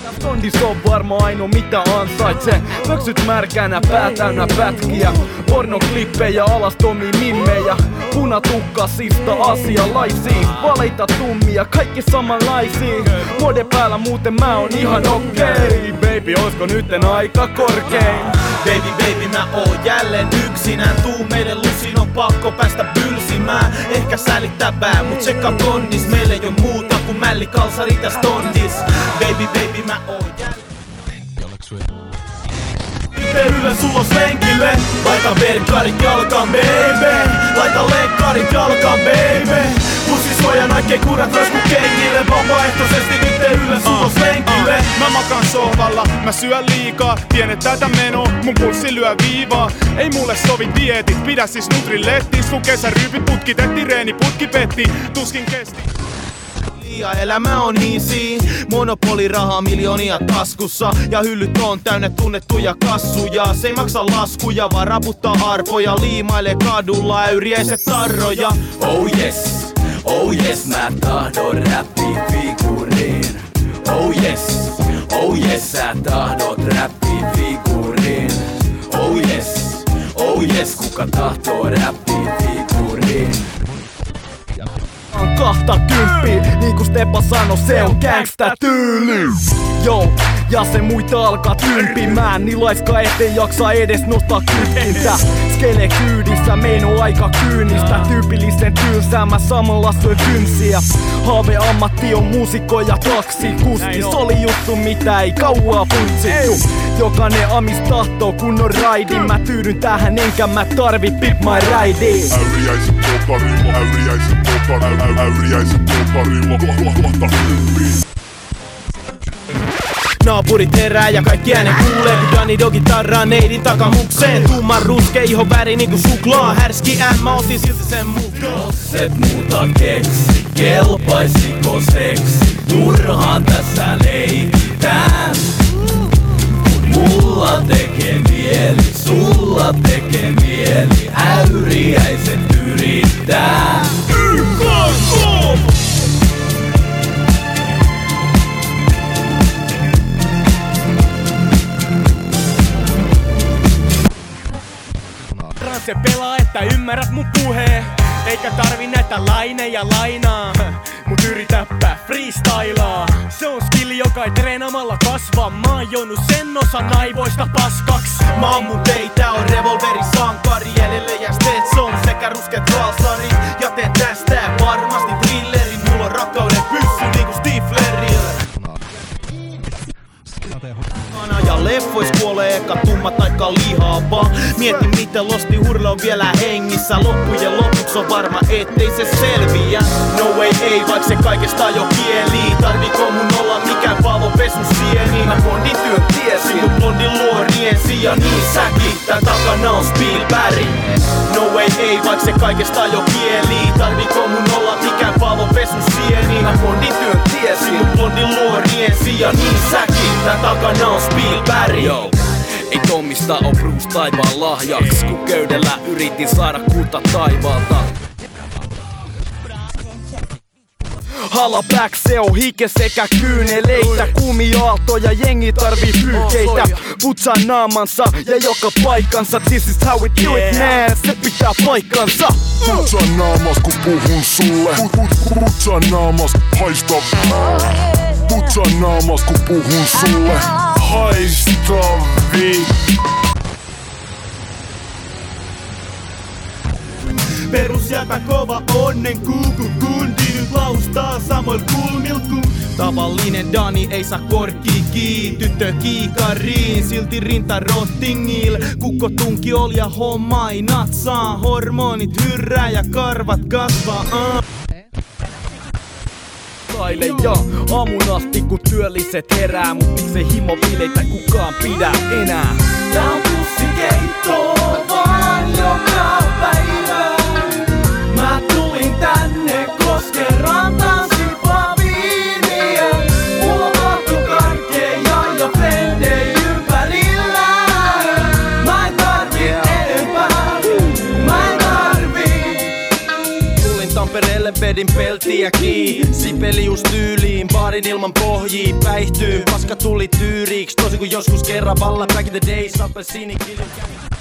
Stondis on varma ainoa mitä ansaitsee. Pöksyt märkänä, pää täynnä pätkiä. Pornoklippejä, alastomia mimmejä. Punatukkasista asialaisia. Valeita tummia, kaikki samanlaisia. Mode päällä muuten mä oon ihan okei. Baby, oisko nytten aika korkein? Baby, mä oon jälleen yksinään. Tuu meille lusin, on pakko päästä pylsimään. Ehkä sälittävää, mut tsekka kondis. Meillä ei oo muuta kuin mälli, kalsarit ja stondis. Baby, mä oon jälleen. Ylös ulos lenkille. Laita verkkarit jalkaan, baby. Laita lenkkarit jalkaan, baby. Pussisuoja naikkei kurat roisku kengille. Vapaaehtoisesti nyt ylös ulos lenkille. Mä makaan sohvalla, mä syön liikaa. Tiedän tätä meno, mun pulssi lyö viivaa. Ei mulle sovi dieetit, pidä siis Nutrillettiin. Sun kesäryypit putkitettiin, reeni putki petti. Tuskin kesti. Ja elämä on easy, monopolirahaa miljoonia taskussa. Ja hyllyt on täynnä tunnettuja kassuja. Se ei maksa laskuja, vaan raputtaa arpoja. Liimailee kadulla äyriäiset tarroja. Oh yes, mä tahdon räppifiguuriin. Oh yes, sä tahdot räppifiguuriin. Oh yes, kuka tahtoo räppifiguuriin? 20, niinku Stepa sano, se on gangsta tyyli. Joo, ja se muita alkaa tympimään. Niin laiska ettei jaksa edes nostaa kytkintä. Skele kyydissä, meno aika kyynistä. Tyypillisen tylsää, mä samalla syön kynsiä. Haave-ammatti on muusikko ja taksikuski. Soli juttu mitä ei kauaa funtsittu. Jokainen amis tahtoo kunnon raidin. Mä tyydyn tähän enkä mä tarvi Pip My Riding. Äyriäiset kokarimo, äyriäiset kokarimo, kohta hympiin. Naapurit herää ja kaikki äänen kuulee. Kun Dani Dogitarraa neidin takamukseen. Tumman ruskea ihon väri niinku suklaa. Härski mä otin silti sen mukaan. Jos et muuta keksi, kelpaisiko seksi? Turhaan tässä leikitään. Mulla tekee mieli, sulla tekee mieli. Äyriäiset yrittää. Se pelaa, että ymmärrät mun puheen. Eikä tarvi näitä laineja lainaa. Mut yritäpä freestylaa. Se on skilli, joka ei treenamalla kasva. Mä oon joonut sen osan aivoista paskaks. Mä ammun teitä, on revolveri sankari. Jäljelle jää Stetson sekä ruskeat valsarit. Ja teen tästä varmasti thrillerin. Mulla on rakkauden pyssy niinku Stiflerillä. Ja leffois kuolee eka tummat taikka lihaava. Mieti miten Losti Hurle on vielä hengissä. Loppujen lopuks on varma ettei se selviä. No way ei, vaik se kaikesta jo kieli. Tarviko mun olla mikään Paavo Pesun sieni? Mä bondin työn tiesin, mut blondin luo riensi. Ja niin säkin, tän takana on Spielberg. No way ei, vaik se kaikesta jo kieli. Tarviko mun olla mikään Paavo Pesun sieni? Mä bondin työn tiesin, mut blondin luo riensi. Ja niin säkin, tän takana on Spielberg. Yo. Ei Tommista oo Bruce taivaan lahjaks. Kun köydellä yritin saada kulta taivaalta. Hala back, se on hike sekä kyyneleitä. Kuumia aaltoja, jengi tarvii pyyhkeitä. Putsaa naamansa ja joka paikkansa. This is how we do it man, se pitää paikkansa. Putsaa naamas kun puhun sulle. Putsaa naamas, haista. Putsaa naamas kun puhun sulle. Haista vi. Perusjäpä kova onnen kundi nyt laustaa samoil kulmilku. Tavallinen Dani ei saa korkki kiinni. Tyttö kiikariin, silti rinta rottingil. Kukko tunki ol ja homma ei natsaa. Hormonit hyrrää ja karvat kasvaa. Ja aamun asti kun työlliset herää. Mut miksei himobileitä kukaan pidä enää. Tää on pussikeitto vaan joka päivä. Mä tulin tänne Kosken rantaan sipaa viiniä. Mulla on mahtukarkkeja ja frendei ympärillä. Mä en tarvi enempää, mä en tarvi. Tulin Tampereelle, vedin peltiä kiinni. Sipelius tyyliin, baari baarin ilman pohjii päihtyy. Paska tuli tyyriiks, tosi kun joskus kerran valla. Back in the days, appelsiinikilju.